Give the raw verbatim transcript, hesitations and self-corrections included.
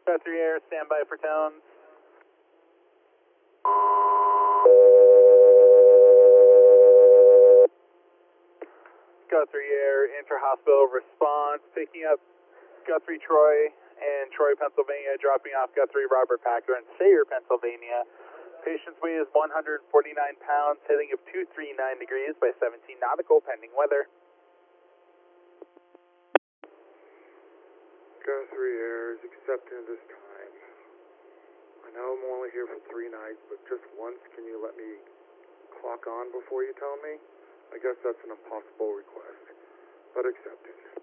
Guthrie Air, stand by for tones. Guthrie Air, intra-hospital response, picking up Guthrie Troy and Troy, Pennsylvania, dropping off Guthrie Robert Packer in Sayre, Pennsylvania. Patient's weight is one hundred forty-nine pounds, heading of two three nine degrees by seventeen nautical, pending weather. Guthrie Air is accepting this time. I know I'm only here for three nights, but just once, can you let me clock on before you tell me? I guess that's an impossible request, but accepted.